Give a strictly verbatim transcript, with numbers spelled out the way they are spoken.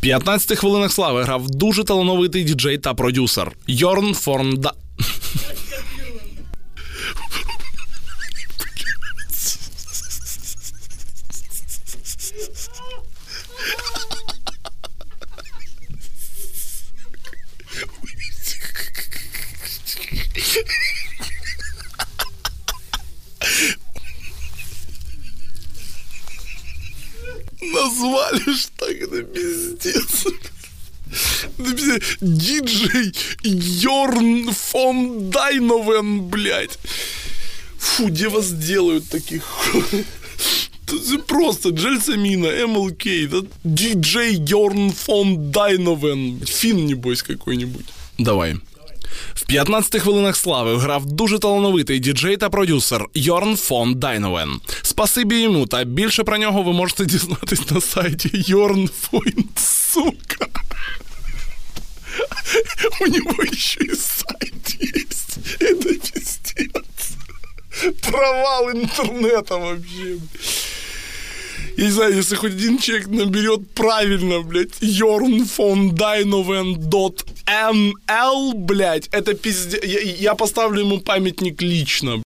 п'ятнадцяти хвилинах слави грав дуже талановитий діджей та продюсер Йорн фон Да... Назвали ж так, это пиздец. Это пиздец. Диджей Йорн фон Дайновен, блядь. Фу, где вас делают таких? Это просто Джельсамина, эм эл кей, да? Диджей Йорн фон Дайновен. Фин, небось, какой-нибудь. Давай. В п'ятнадцяти хвилинах слави грав дуже талановитий діджей та продюсер Йорн фон Дайновен. Спасибі йому, та більше про нього ви можете дізнатись на сайті Йорн фон, сука. У него еще и сайт есть. Это пиздец. Провал интернета вообще. Я не знаю, если хоть один человек наберет правильно, блядь, Йорн фон Дайновен дот эн эл, блядь, это пиздец. Я, я поставлю ему памятник лично.